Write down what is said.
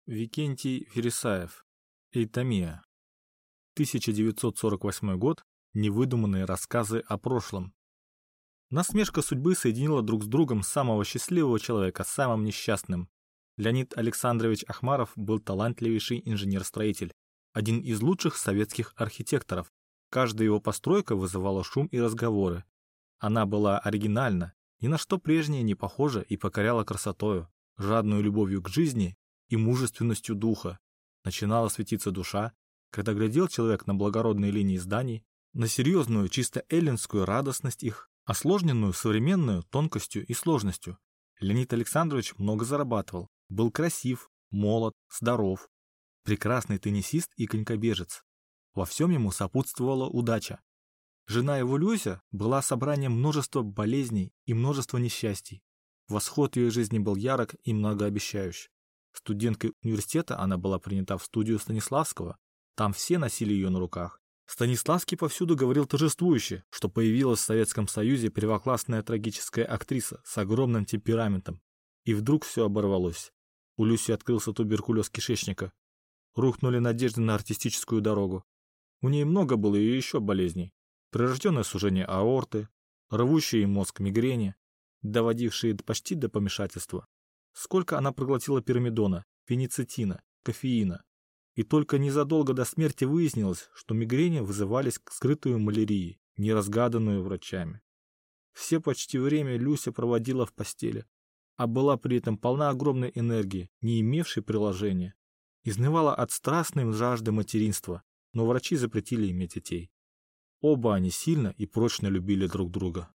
Викентий Вересаев. Эйтомия. 1948 год. Невыдуманные рассказы о прошлом. Насмешка судьбы соединила друг с другом самого счастливого человека с самым несчастным. Леонид Александрович Ахмаров был талантливейший инженер-строитель, один из лучших советских архитекторов. Каждая его постройка вызывала шум и разговоры. Она была оригинальна, ни на что прежнее не похожа и покоряла красотою, жадную любовью к жизни и мужественностью духа. Начинала светиться душа, когда глядел человек на благородные линии зданий, на серьезную, чисто эллинскую радостность их, осложненную современную тонкостью и сложностью. Леонид Александрович много зарабатывал, был красив, молод, здоров, прекрасный теннисист и конькобежец. Во всем ему сопутствовала удача. Жена его Люся была собранием множества болезней и множества несчастий. Восход ее жизни был ярок и многообещающий. Студенткой университета она была принята в студию Станиславского. Там все носили ее на руках. Станиславский повсюду говорил торжествующе, что появилась в Советском Союзе первоклассная трагическая актриса с огромным темпераментом. И вдруг все оборвалось. У Люси открылся туберкулез кишечника. Рухнули надежды на артистическую дорогу. У ней много было и еще болезней. Прирожденное сужение аорты, рвущие мозг мигрени, доводившие почти до помешательства. Сколько она проглотила пирамидона, феницетина, кофеина. И только незадолго до смерти выяснилось, что мигрени вызывались скрытую малярией, неразгаданную врачами. Все почти время Люся проводила в постели, а была при этом полна огромной энергии, не имевшей приложения. Изнывала от страстной жажды материнства, но врачи запретили иметь детей. Оба они сильно и прочно любили друг друга.